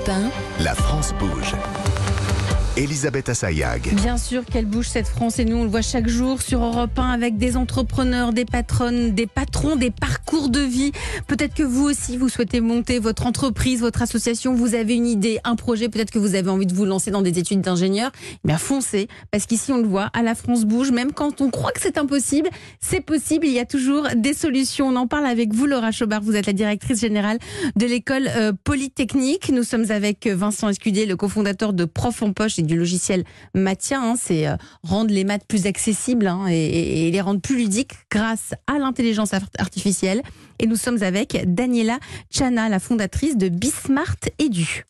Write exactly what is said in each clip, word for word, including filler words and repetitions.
Europe un. La France bouge. Elisabeth Assayag. Bien sûr qu'elle bouge cette France et nous on le voit chaque jour sur Europe un avec des entrepreneurs, des patronnes, des patrons, des parcours de vie. Peut-être que vous aussi vous souhaitez monter votre entreprise, votre association, vous avez une idée, un projet, peut-être que vous avez envie de vous lancer dans des études d'ingénieur. Eh bien foncez, parce qu'ici on le voit, à la France bouge, même quand on croit que c'est impossible, c'est possible, il y a toujours des solutions. On en parle avec vous Laura Chobard, vous êtes la directrice générale de l'école euh, Polytechnique. Nous sommes avec Vincent Escudier, le cofondateur de Prof en Poche et du logiciel Mathia, hein, c'est euh, rendre les maths plus accessibles hein, et, et, et les rendre plus ludiques grâce à l'intelligence artificielle. Et nous sommes avec Daniela Chana, la fondatrice de Bismart Edu.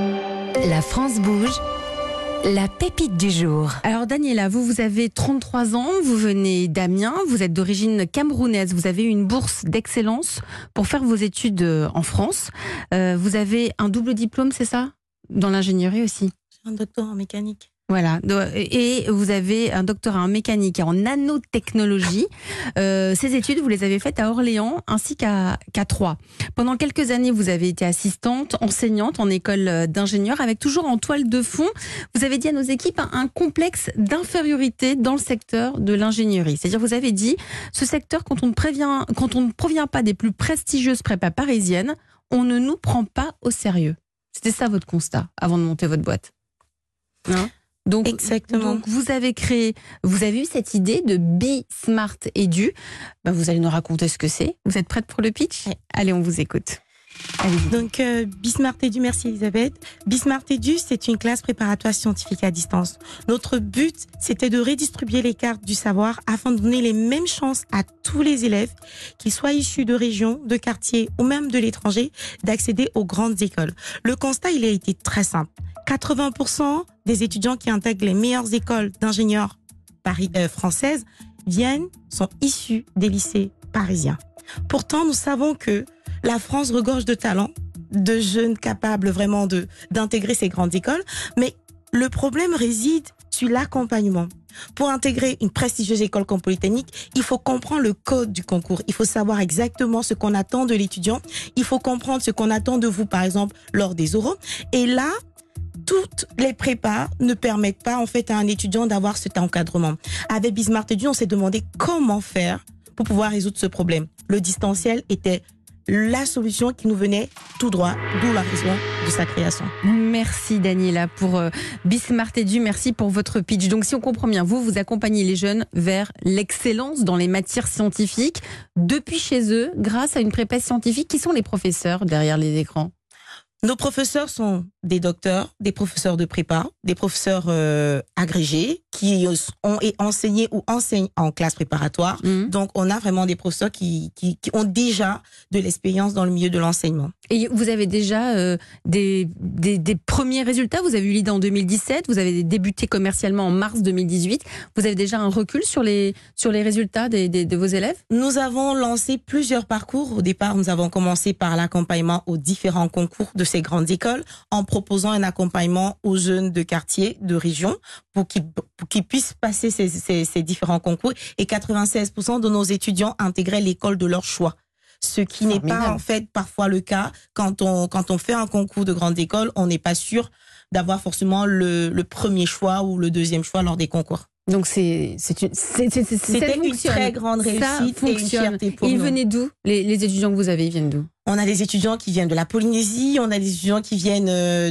La France bouge. La pépite du jour. Alors Daniela, vous, vous avez trente-trois ans, vous venez d'Amiens, vous êtes d'origine camerounaise, vous avez eu une bourse d'excellence pour faire vos études en France. Euh, vous avez un double diplôme, c'est ça? Dans l'ingénierie aussi? Un doctorat en mécanique. Voilà, et vous avez un doctorat en mécanique et en nanotechnologie. Euh, ces études, vous les avez faites à Orléans ainsi qu'à qu'à Troyes. Pendant quelques années, vous avez été assistante, enseignante en école d'ingénieur, avec toujours en toile de fond, vous avez dit à nos équipes, un, un complexe d'infériorité dans le secteur de l'ingénierie. C'est-à-dire, vous avez dit, ce secteur, quand on, ne prévient, quand on ne provient pas des plus prestigieuses prépas parisiennes, on ne nous prend pas au sérieux. C'était ça votre constat avant de monter votre boîte. Hein? Donc, Exactement. Donc, vous avez créé, vous avez eu cette idée de Bismart Edu. Ben, vous allez nous raconter ce que c'est. Vous êtes prête pour le pitch? Oui. Allez, on vous écoute. Allez-y. Donc, euh, Bismart Edu, merci Elisabeth. Bismart Edu, c'est une classe préparatoire scientifique à distance. Notre but, c'était de redistribuer les cartes du savoir afin de donner les mêmes chances à tous les élèves, qu'ils soient issus de régions, de quartiers ou même de l'étranger, d'accéder aux grandes écoles. Le constat, il a été très simple. quatre-vingts pour cent des étudiants qui intègrent les meilleures écoles d'ingénieurs Paris, euh, françaises viennent, sont issus des lycées parisiens. Pourtant, nous savons que la France regorge de talents, de jeunes capables vraiment de, d'intégrer ces grandes écoles, mais le problème réside sur l'accompagnement. Pour intégrer une prestigieuse école comme Polytechnique, il faut comprendre le code du concours. Il faut savoir exactement ce qu'on attend de l'étudiant. Il faut comprendre ce qu'on attend de vous, par exemple, lors des oraux. Et là, toutes les prépas ne permettent pas en fait à un étudiant d'avoir cet encadrement. Avec Bismart Edu, on s'est demandé comment faire pour pouvoir résoudre ce problème. Le distanciel était la solution qui nous venait tout droit, d'où la raison de sa création. Merci Daniela pour euh, Bismart Edu, merci pour votre pitch. Donc si on comprend bien, vous, vous accompagnez les jeunes vers l'excellence dans les matières scientifiques depuis chez eux, grâce à une prépa scientifique. Qui sont les professeurs derrière les écrans? Nos professeurs sont des docteurs, des professeurs de prépa, des professeurs euh, agrégés qui ont enseigné ou enseignent en classe préparatoire. Mmh. Donc, on a vraiment des professeurs qui, qui, qui ont déjà de l'expérience dans le milieu de l'enseignement. Et vous avez déjà euh, des, des, des premiers résultats? Vous avez eu l'idée en deux mille dix-sept, vous avez débuté commercialement en mars deux mille dix-huit. Vous avez déjà un recul sur les, sur les résultats des, des, de vos élèves? Nous avons lancé plusieurs parcours. Au départ, nous avons commencé par l'accompagnement aux différents concours de ces grandes écoles en proposant un accompagnement aux jeunes de quartier, de région, pour qu'ils, pour qu'ils puissent passer ces, ces, ces différents concours. Et quatre-vingt-seize pour cent de nos étudiants intégraient l'école de leur choix. Ce qui n'est pas en fait parfois le cas quand on, quand on fait un concours de grande école, on n'est pas sûr d'avoir forcément le, le premier choix ou le deuxième choix lors des concours. Donc c'est c'est une c'est, c'est, c'est, C'était une très grande réussite et une fierté pour nous. Ils nous. venaient d'où? les, les étudiants que vous avez, ils viennent d'où? On a des étudiants qui viennent de la Polynésie, on a des étudiants qui viennent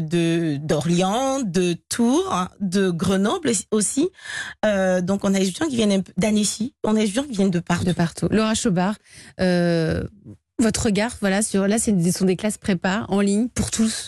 de d'Orléans, de Tours, de Grenoble aussi. Euh, donc on a des étudiants qui viennent d'Annecy, on a des étudiants qui viennent de partout. De partout. Laura Chobard, euh, votre regard, voilà, sur là, ce sont des classes prépa en ligne pour tous.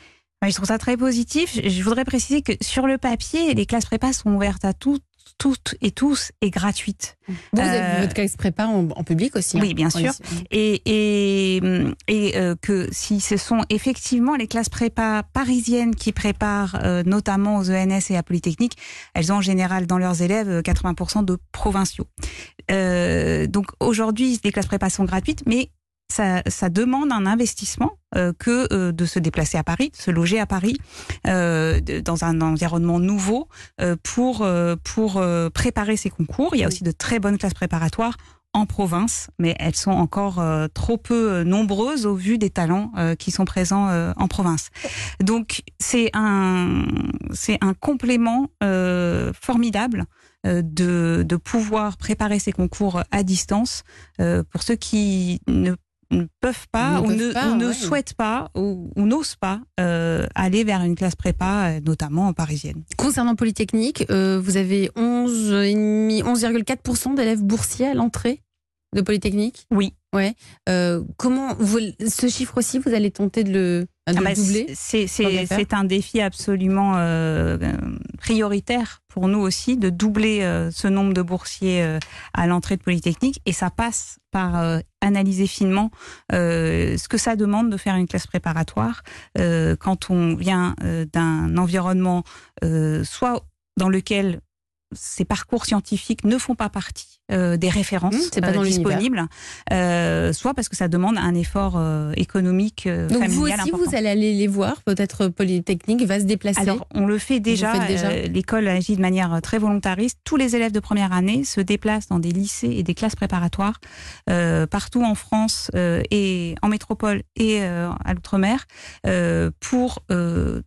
Je trouve ça très positif. Je voudrais préciser que sur le papier, les classes prépa sont ouvertes à toutes, toutes et tous et gratuites. Vous, vous avez euh, votre classe prépa en, en public aussi? Oui, bien hein, sûr. Et, et, et euh, que si ce sont effectivement les classes prépa parisiennes qui préparent euh, notamment aux E N S et à Polytechnique, elles ont en général dans leurs élèves quatre-vingts pour cent de provinciaux. Euh, donc aujourd'hui, les classes prépa sont gratuites, mais Ça, ça demande un investissement euh, que euh, de se déplacer à Paris, de se loger à Paris, euh, de, dans un environnement nouveau euh, pour, euh, pour euh, préparer ces concours. Il y a aussi de très bonnes classes préparatoires en province, mais elles sont encore euh, trop peu euh, nombreuses au vu des talents euh, qui sont présents euh, en province. Donc c'est un c'est un complément euh, formidable euh, de de pouvoir préparer ces concours à distance euh, pour ceux qui ne ne peuvent pas ne ou peuvent ne, pas, ou ne ouais. souhaitent pas ou, ou n'osent pas euh, aller vers une classe prépa, euh, notamment parisienne. Concernant Polytechnique, euh, vous avez onze virgule cinq, onze virgule quatre pour cent d'élèves boursiers à l'entrée de Polytechnique. Oui. Ouais. Euh, comment vous, ce chiffre aussi, vous allez tenter de le, de Ah bah, le doubler? C'est Tant qu'à c'est faire. c'est un défi absolument euh, prioritaire pour nous aussi de doubler euh, ce nombre de boursiers euh, à l'entrée de Polytechnique, et ça passe par euh, analyser finement euh, ce que ça demande de faire une classe préparatoire euh, quand on vient euh, d'un environnement euh, soit dans lequel ces parcours scientifiques ne font pas partie euh, des références Mmh, c'est pas euh, dans disponibles, euh, soit parce que ça demande un effort euh, économique, euh, Donc familial vous aussi, important. vous allez aller les voir. Peut-être Polytechnique va se déplacer. Alors, on le fait déjà. faites déjà euh, L'école agit de manière très volontariste. Tous les élèves de première année se déplacent dans des lycées et des classes préparatoires euh, partout en France euh, et en métropole et euh, à l'outre-mer euh, pour euh,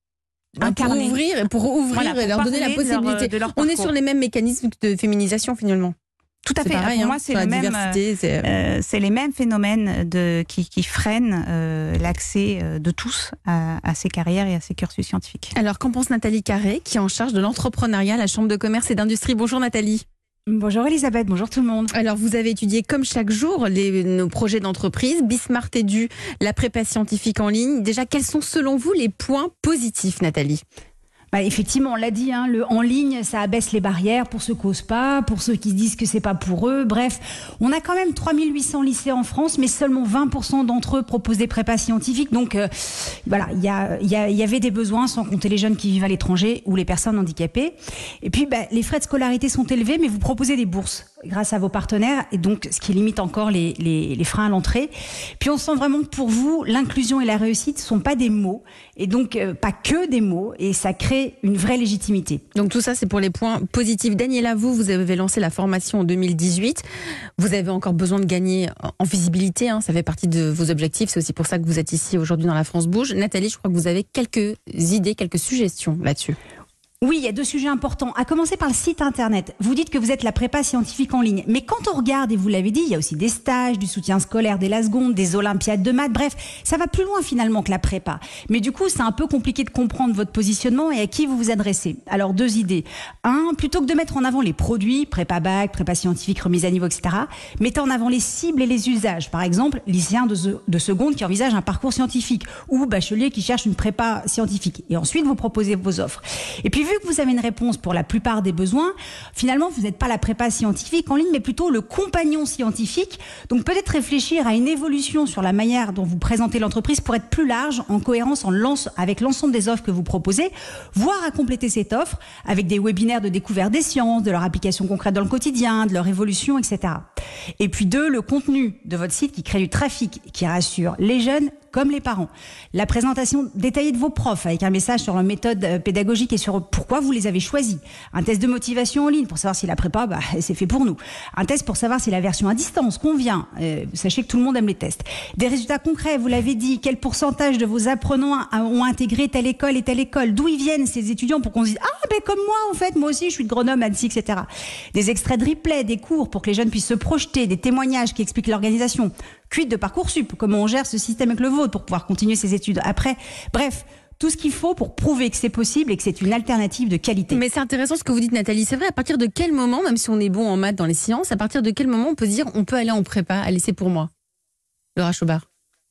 Ah, pour incarner. ouvrir, pour ouvrir Voilà, pour et leur donner la parler de leur- possibilité. de leur On est parcours. sur les mêmes mécanismes de féminisation finalement. Tout à C'est fait. pareil, Pour hein, moi, c'est sur le la même. diversité. c'est- Euh, c'est les mêmes phénomènes de, qui, qui freinent euh, l'accès euh, de tous à, à ces carrières et à ces cursus scientifiques. Alors, qu'en pense Nathalie Carré, qui est en charge de l'entrepreneuriat à la Chambre de commerce et d'industrie? Bonjour Nathalie. Bonjour Elisabeth, bonjour tout le monde. Alors, vous avez étudié comme chaque jour les, nos projets d'entreprise, Bismart Edu, la prépa scientifique en ligne. Déjà, quels sont selon vous les points positifs, Nathalie? Bah, effectivement, on l'a dit, hein, le en ligne, ça abaisse les barrières pour ceux qui osent pas, pour ceux qui se disent que c'est pas pour eux. Bref, on a quand même trois mille huit cents lycées en France, mais seulement vingt pour cent d'entre eux proposent des prépas scientifiques. Donc euh, voilà, il y, a, y, a, y avait des besoins, sans compter les jeunes qui vivent à l'étranger ou les personnes handicapées. Et puis, bah, les frais de scolarité sont élevés, mais vous proposez des bourses grâce à vos partenaires, et donc ce qui limite encore les, les, les freins à l'entrée. Puis on sent vraiment que pour vous, l'inclusion et la réussite ne sont pas des mots, et donc euh, pas que des mots, et ça crée une vraie légitimité. Donc tout ça, c'est pour les points positifs. Daniela, vous, vous avez lancé la formation en deux mille dix-huit. Vous avez encore besoin de gagner en visibilité, hein, ça fait partie de vos objectifs. C'est aussi pour ça que vous êtes ici aujourd'hui dans La France Bouge. Nathalie, je crois que vous avez quelques idées, quelques suggestions là-dessus. Oui, il y a deux sujets importants. À commencer par le site internet. Vous dites que vous êtes la prépa scientifique en ligne. Mais quand on regarde, et vous l'avez dit, il y a aussi des stages, du soutien scolaire dès la seconde, des olympiades de maths. Bref, ça va plus loin finalement que la prépa. Mais du coup, c'est un peu compliqué de comprendre votre positionnement et à qui vous vous adressez. Alors, deux idées. Un, plutôt que de mettre en avant les produits, prépa bac, prépa scientifique, remise à niveau, et cetera, mettez en avant les cibles et les usages. Par exemple, lycéen de, de seconde qui envisage un parcours scientifique ou bachelier qui cherche une prépa scientifique. Et ensuite, vous proposez vos offres. Et puis, vu que vous avez une réponse pour la plupart des besoins, finalement, vous n'êtes pas la prépa scientifique en ligne, mais plutôt le compagnon scientifique. Donc, peut-être réfléchir à une évolution sur la manière dont vous présentez l'entreprise pour être plus large, en cohérence en lance, avec l'ensemble des offres que vous proposez, voire à compléter cette offre avec des webinaires de découverte des sciences, de leur application concrète dans le quotidien, de leur évolution, et cetera. Et puis deux, le contenu de votre site qui crée du trafic, qui rassure les jeunes comme les parents. La présentation détaillée de vos profs avec un message sur leur méthode pédagogique et sur pourquoi vous les avez choisis. Un test de motivation en ligne pour savoir si la prépa, bah, c'est fait pour nous. Un test pour savoir si la version à distance convient. Euh, sachez que tout le monde aime les tests. Des résultats concrets, vous l'avez dit. Quel pourcentage de vos apprenants ont intégré telle école et telle école? D'où ils viennent ces étudiants pour qu'on se dise « Ah, ben comme moi, en fait, moi aussi, je suis de Grenoble, Annecy, et cetera » Des extraits de replay, des cours pour que les jeunes puissent se projeter, des témoignages qui expliquent l'organisation. Quid de Parcoursup, comment on gère ce système avec le vôtre pour pouvoir continuer ses études après. Bref, tout ce qu'il faut pour prouver que c'est possible et que c'est une alternative de qualité. Mais c'est intéressant ce que vous dites, Nathalie. C'est vrai, à partir de quel moment, même si on est bon en maths dans les sciences, à partir de quel moment on peut dire on peut aller en prépa? Allez, c'est pour moi. Laura Chobard.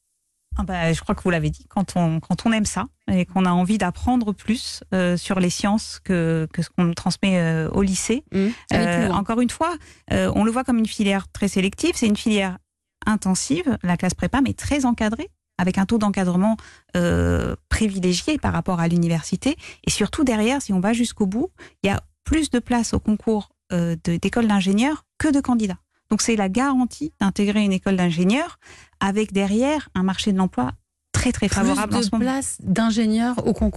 Ah bah, je crois que vous l'avez dit, quand on, quand on aime ça et qu'on a envie d'apprendre plus euh, sur les sciences que, que ce qu'on nous transmet euh, au lycée. Mmh, aller plus Euh, loin. encore une fois, euh, on le voit comme une filière très sélective. C'est une filière intensive, la classe prépa, mais très encadrée, avec un taux d'encadrement euh, privilégié par rapport à l'université. Et surtout, derrière, si on va jusqu'au bout, il y a plus de places au concours euh, de- d'école d'ingénieurs que de candidats. Donc, c'est la garantie d'intégrer une école d'ingénieurs avec derrière un marché de l'emploi très, très favorable en Plus ce de moment. places d'ingénieurs au concours.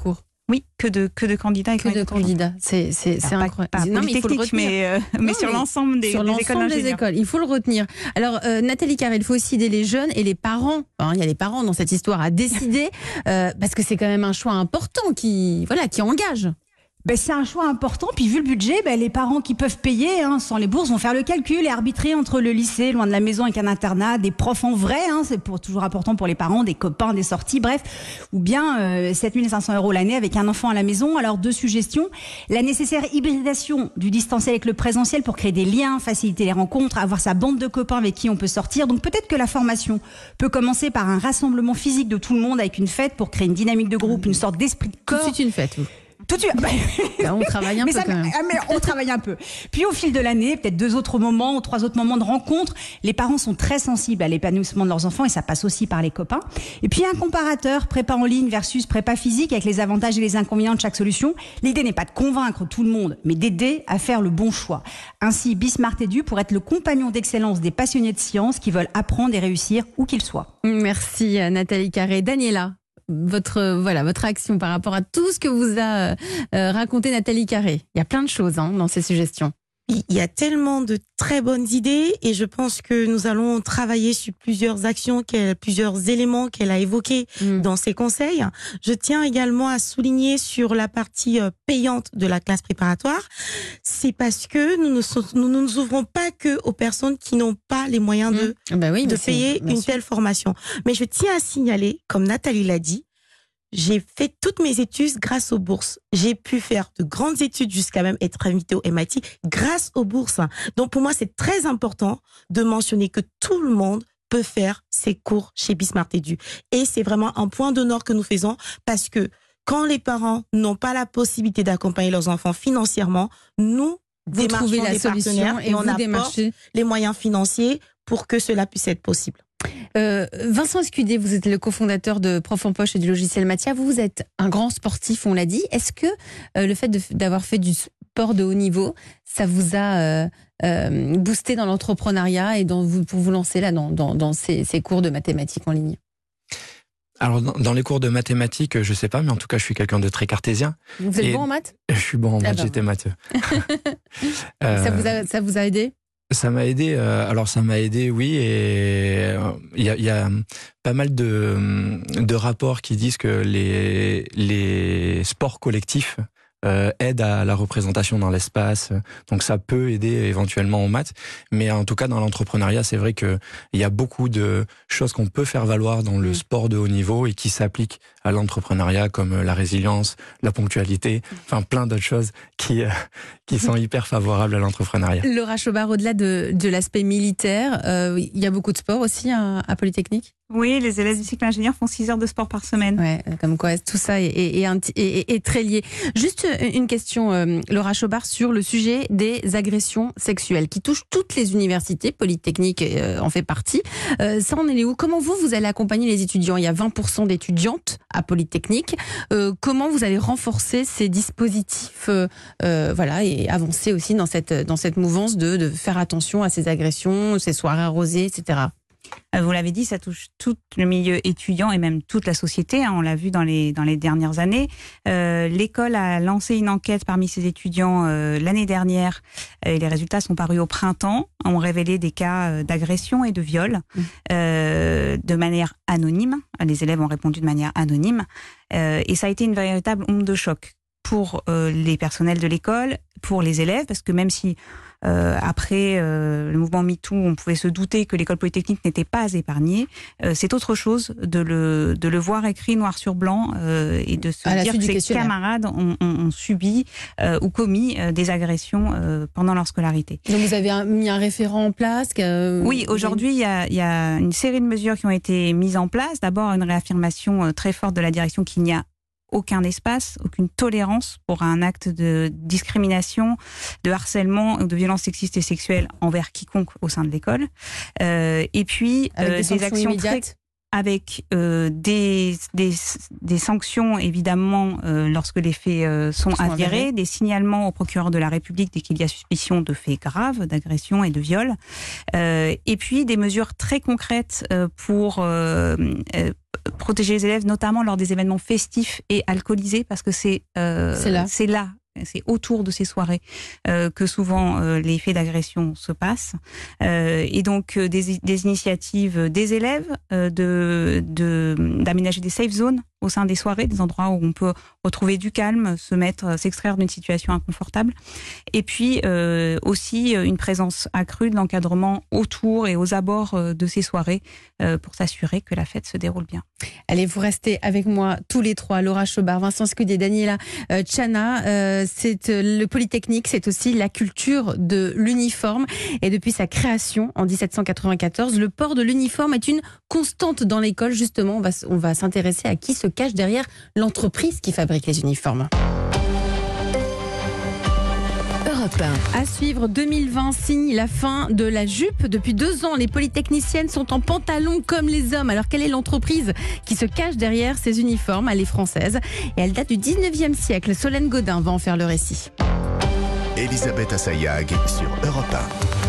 Oui, que de, que de candidats. Que de candidats, c'est, c'est, c'est incroyable. Pas, pas non, mais il faut le retenir. Mais, euh, mais non, sur mais l'ensemble des, sur des l'ensemble écoles des écoles, il faut le retenir. Alors, euh, Nathalie Carré, il faut aussi aider les jeunes et les parents. Hein, il y a les parents dans cette histoire à décider, euh, parce que c'est quand même un choix important qui, voilà, qui engage. Ben, c'est un choix important, puis vu le budget, ben, les parents qui peuvent payer hein, sans les bourses vont faire le calcul et arbitrer entre le lycée, loin de la maison avec un internat, des profs en vrai, hein, c'est pour, toujours important pour les parents, des copains, des sorties, bref, ou bien euh, sept mille cinq cents euros l'année avec un enfant à la maison. Alors deux suggestions, la nécessaire hybridation du distanciel avec le présentiel pour créer des liens, faciliter les rencontres, avoir sa bande de copains avec qui on peut sortir. Donc peut-être que la formation peut commencer par un rassemblement physique de tout le monde avec une fête pour créer une dynamique de groupe, une sorte d'esprit de corps. Tout de suite une fête, vous. Tout de suite. Là, on travaille un mais peu ça, quand même. Mais on travaille un peu. Puis au fil de l'année, peut-être deux autres moments ou trois autres moments de rencontre, les parents sont très sensibles à l'épanouissement de leurs enfants et ça passe aussi par les copains. Et puis un comparateur, prépa en ligne versus prépa physique avec les avantages et les inconvénients de chaque solution. L'idée n'est pas de convaincre tout le monde, mais d'aider à faire le bon choix. Ainsi, Bismart Edu pour être le compagnon d'excellence des passionnés de sciences qui veulent apprendre et réussir où qu'ils soient. Merci Nathalie Carré. Daniela, votre, voilà, votre réaction par rapport à tout ce que vous a euh, raconté Nathalie Carré. Il y a plein de choses hein, dans ces suggestions. Il y a tellement de très bonnes idées et je pense que nous allons travailler sur plusieurs actions, plusieurs éléments qu'elle a évoqués mmh. dans ses conseils. Je tiens également à souligner sur la partie payante de la classe préparatoire, c'est parce que nous ne nous, nous ouvrons pas que aux personnes qui n'ont pas les moyens de, mmh. bah oui, de payer une sûr. telle formation. Mais je tiens à signaler, comme Nathalie l'a dit, j'ai fait toutes mes études grâce aux bourses. J'ai pu faire de grandes études jusqu'à même être invitée au M I T grâce aux bourses. Donc pour moi, c'est très important de mentionner que tout le monde peut faire ses cours chez Bismart Edu. Et c'est vraiment un point d'honneur que nous faisons parce que quand les parents n'ont pas la possibilité d'accompagner leurs enfants financièrement, nous vous démarchons trouvez la des partenaires et, et on apporte démarchez. les moyens financiers pour que cela puisse être possible. Euh, Vincent Escudé, vous êtes le cofondateur de Prof en Poche et du logiciel Mathia. Vous, vous êtes un grand sportif, on l'a dit. Est-ce que euh, le fait de, d'avoir fait du sport de haut niveau, ça vous a euh, euh, boosté dans l'entrepreneuriat et dans vous, pour vous lancer là dans, dans, dans ces, ces cours de mathématiques en ligne? Alors, dans les cours de mathématiques, je sais pas, mais en tout cas, je suis quelqu'un de très cartésien. Vous êtes et bon en maths? Je suis bon en maths, ah ben j'étais matheux. euh, ça, vous a, ça vous a aidé? Ça m'a aidé. Euh, alors, ça m'a aidé, oui. Et il euh, y, y a pas mal de, de rapports qui disent que les, les sports collectifs Euh, aide à la représentation dans l'espace, donc ça peut aider éventuellement en maths, mais en tout cas dans l'entrepreneuriat, c'est vrai que il y a beaucoup de choses qu'on peut faire valoir dans le sport de haut niveau et qui s'appliquent à l'entrepreneuriat, comme la résilience, la ponctualité, enfin plein d'autres choses qui euh, qui sont hyper favorables à l'entrepreneuriat. Laura Chobard, au-delà de, de l'aspect militaire, euh, il y a beaucoup de sport aussi à, à Polytechnique? Oui, les élèves du cycle ingénieur font six heures de sport par semaine. Ouais, comme quoi tout ça est, est, est, est, est très lié. Juste une question, euh, Laura Chobard, sur le sujet des agressions sexuelles qui touchent toutes les universités. Polytechnique euh, en fait partie. Euh, ça en est où? Comment vous, vous allez accompagner les étudiants? Il y a vingt pour cent d'étudiantes à Polytechnique. Euh, comment vous allez renforcer ces dispositifs euh, euh, voilà, et avancer aussi dans cette, dans cette mouvance de, de faire attention à ces agressions, ces soirées arrosées, et cetera. Vous l'avez dit, ça touche tout le milieu étudiant et même toute la société. Hein, on l'a vu dans les dans les dernières années. Euh, l'école a lancé une enquête parmi ses étudiants euh, l'année dernière et les résultats sont parus au printemps. On révélé des cas d'agression et de viol mmh. euh, de manière anonyme. Les élèves ont répondu de manière anonyme euh, et ça a été une véritable onde de choc pour euh, les personnels de l'école, pour les élèves, parce que même si Euh, après euh, le mouvement MeToo, on pouvait se douter que l'école polytechnique n'était pas épargnée. Euh, c'est autre chose de le, de le voir écrit noir sur blanc euh, et de se dire que ses camarades ont, ont, ont subi euh, ou commis euh, des agressions euh, pendant leur scolarité. Donc vous avez un, mis un référent en place que... Oui, aujourd'hui, il y a, y a une série de mesures qui ont été mises en place. D'abord, une réaffirmation très forte de la direction qu'il n'y a aucun espace, aucune tolérance pour un acte de discrimination, de harcèlement ou de violence sexiste et sexuelle envers quiconque au sein de l'école. Euh, et puis, avec euh, des, des actions immédiates. avec euh, des, des, des sanctions, évidemment, euh, lorsque les faits euh, sont, sont avérés, avérés, des signalements au procureur de la République dès qu'il y a suspicion de faits graves, d'agression et de viol, euh, et puis des mesures très concrètes euh, pour euh, euh, protéger les élèves, notamment lors des événements festifs et alcoolisés, parce que c'est euh, c'est là. C'est là. C'est autour de ces soirées euh, que souvent euh, les faits d'agression se passent. Euh, et donc euh, des, des initiatives des élèves euh, de, de, d'aménager des safe zones au sein des soirées, des endroits où on peut retrouver du calme, se mettre, s'extraire d'une situation inconfortable. Et puis euh, aussi une présence accrue de l'encadrement autour et aux abords de ces soirées euh, pour s'assurer que la fête se déroule bien. Allez, vous restez avec moi tous les trois, Laura Chobard, Vincent Scudier, Daniela euh, Tchana. Euh, c'est euh, le Polytechnique, c'est aussi la culture de l'uniforme. Et depuis sa création en dix-sept cent quatre-vingt-quatorze, le port de l'uniforme est une constante dans l'école. Justement, on va, on va s'intéresser à qui se cache derrière l'entreprise qui fabrique les uniformes. Europe un. À suivre, deux mille vingt signe la fin de la jupe. Depuis deux ans, les polytechniciennes sont en pantalon comme les hommes. Alors quelle est l'entreprise qui se cache derrière ces uniformes? Elle est française et elle date du dix-neuvième siècle. Solène Godin va en faire le récit. Elisabeth Assayag sur Europe un.